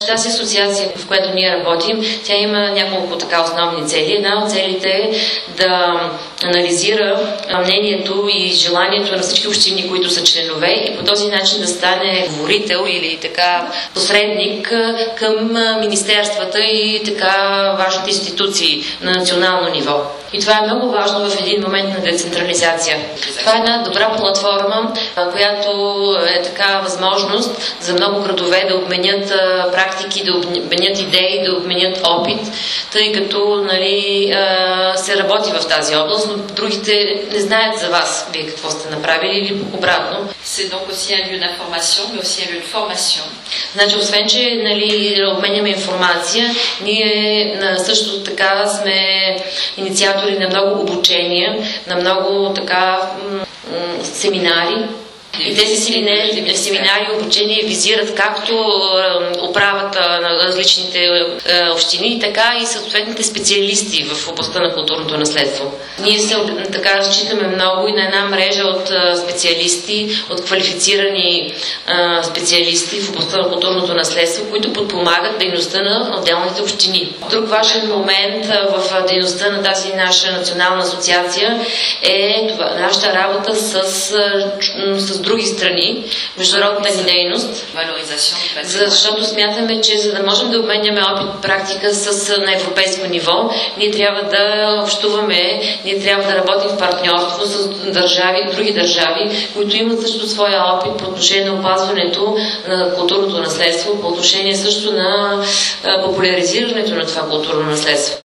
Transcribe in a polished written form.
тази асоциация, в която ние работим, тя има няколко така основни цели. Една от целите е да анализира мнението и желанието на всички общини, които са членове, и по този начин да стане говорител или така посредник към министерствата и така важните институции на национално ниво. И това е много важно в един момент на децентрализация. Това е една добра платформа, която е така възможност за много градове да обменят практики, да обменят идеи, да обменят опит, тъй като се работи в тази област, но другите не знаят за вас, вие какво сте направили или обратно. C'est donc aussi un lieu d'information, mais aussi un lieu de formation. Значи, освен, че обменяме информация, ние също така сме инициатори на много обучения, на много така семинари. И тези семинари и обучения визират както управата на различните общини, така и съответните специалисти в областта на културното наследство. Ние се така считаме много и на една мрежа от специалисти, от квалифицирани специалисти в областта на културното наследство, които подпомагат дейността на отделните общини. Друг важен момент в дейността на тази наша национална асоциация е това, нашата работа с други страни, международната ни дейност, защото смятаме, че за да можем да обменяме опит, практика на европейско ниво, ние трябва да общуваме, ние трябва да работим в партньорство с други държави, които имат също своя опит по отношение на опазването на културното наследство, по отношение също на популяризирането на това културно наследство.